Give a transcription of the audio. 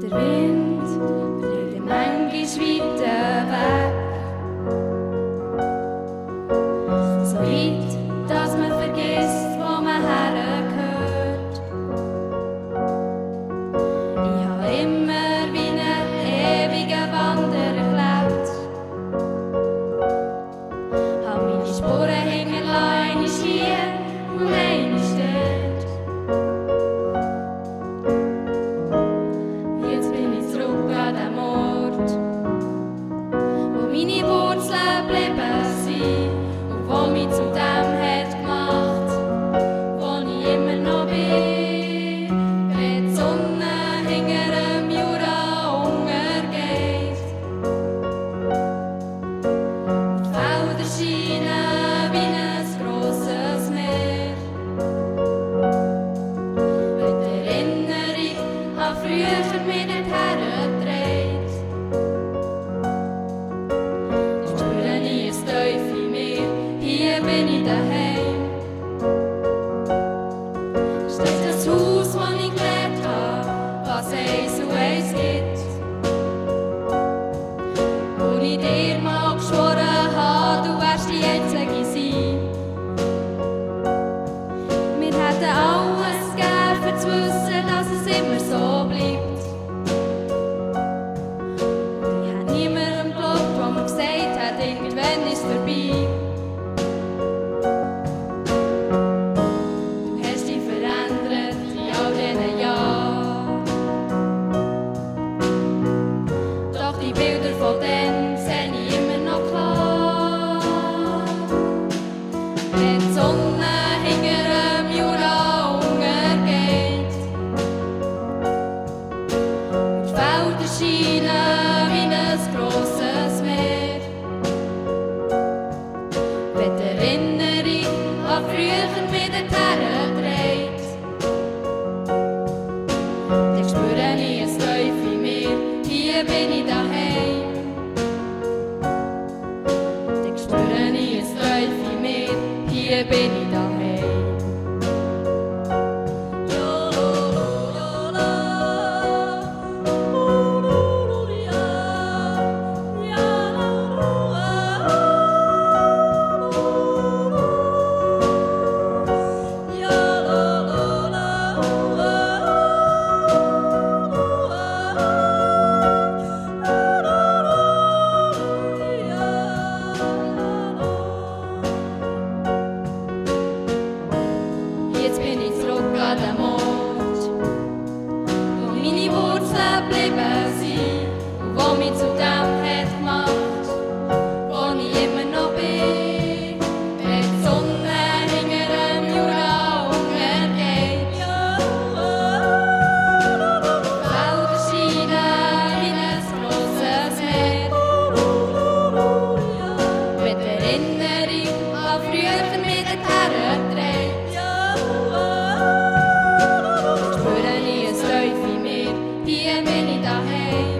Der Wind trägt manchmal weiter weg. So weit, dass man vergisst, wo man hergehört. Ich habe immer wie einen ewigen Wanderer gelebt. Habe meine Spuren hinterlassen, einmal hier und einmal dort. Jetzt bin ich zurück an den Ort, wo meine Wurzeln geblieben sind und wo mich zu dem hat gemacht, wo ich immer noch bin. Wenn die Sonne hinter dem Jura untergeht, die Felder scheinen wie ein grosses Meer. Wenn die Erinnerung an früher mich nicht herträgt, spüre ich es tief in mir, hier bin ich daheim. Steht das Haus, wo ich gelebt habe, was eins und eins gibt. Und ich dir mal geschworen habe, du wärst die Einzige sein. Wir hätten alles gegeben, um zu wissen, dass es immer so bleibt. Ich habe niemandem geglaubt, der mir gesagt hat, irgendwann ist es vorbei. Du hast dich verändert in all diesen Jahren. Doch die Bilder von dann sehe ich immer noch klar. Wenn die Sonne hinter dem Jura untergeht, die Felder scheinen wie ein grosses Meer. Wenn die Erinnerung an früher mich dort herträgt, dann spüre ich es tief in mir, hier bin ich daheim. Dann spüre ich es tief in mir, hier bin ich daheim. Jetzt bin ich zurück an den Ort, wo meine Wurzeln geblieben sind und wo mich zu dem hat gemacht, wo ich immer noch bin. Wenn die Sonne hinter dem Jura untergeht, die Felder scheinen wie ein grosses Meer. Wenn die Erinnerung an früher mich dort herträgt, spüre ich es tief in mir, hier bin ich daheim.